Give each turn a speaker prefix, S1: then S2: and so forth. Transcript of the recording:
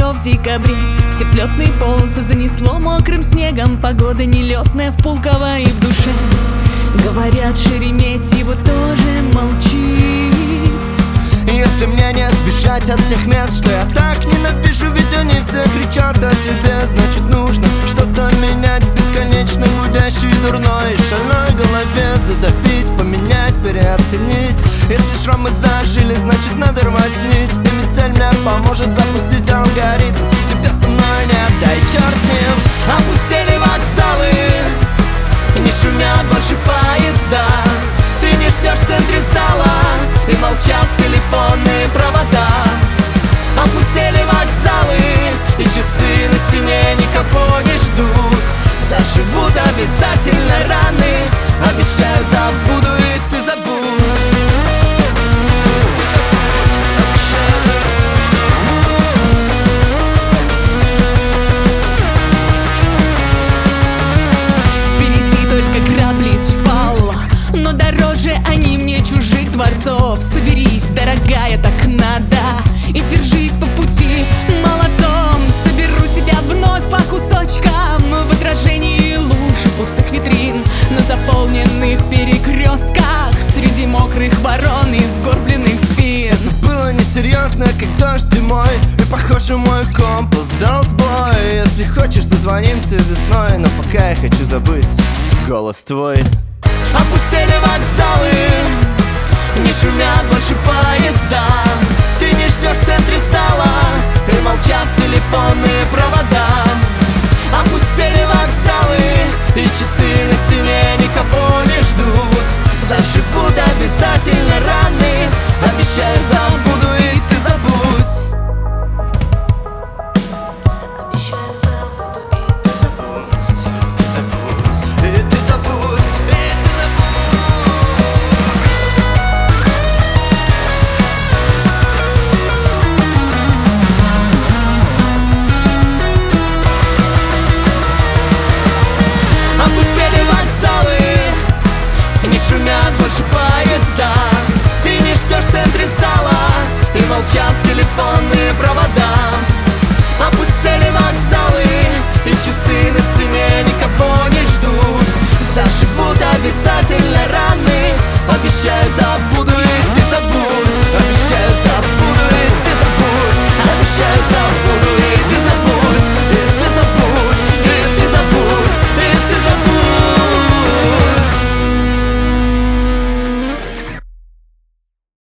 S1: тепло в декабре. Все взлетные полосы занесло мокрым снегом. Погода нелетная в Пулково и в душе. Говорят, Шереметьево тоже молчит.
S2: Если мне не сбежать от тех мест, что я так ненавижу, ведь они все кричат о тебе, значит нужно что-то менять в бесконечно гудящей, дурной и шальной голове. Задавить, поменять, переоценить. Если шрамы зажили, значит надо рвать нить. И метель мне поможет запустить алгоритм. Тебе со мной нет, да и черт с ним. Опустили вокзалы, не шумят больше поезда. Ты не ждешь в центре зала, и молчат телефонные провода. Опустили вокзалы, и часы на стене никого не ждут. Заживут обязательно раны, обещаю, забуду, и ты забудь. Ты забудь, обещаю,
S1: Впереди только грабли из шпал, но дороже они мне чужих дворцов. Соберись, дорогая, так надо, и держись по пути молодцом. Соберу себя вновь по кусочкам в отражении луж и пустых витрин, на заполненных перекрестках, среди мокрых ворон и сгорбленных спин.
S2: это было несерьезно, как дождь зимой, и похоже мой компас дал сбой. Если хочешь, созвонимся весной, но пока я хочу забыть голос твой. Опустили вокзалы, не шумят больше поезда. Ты не ждешь в центре зала, и молчат телефонные провода.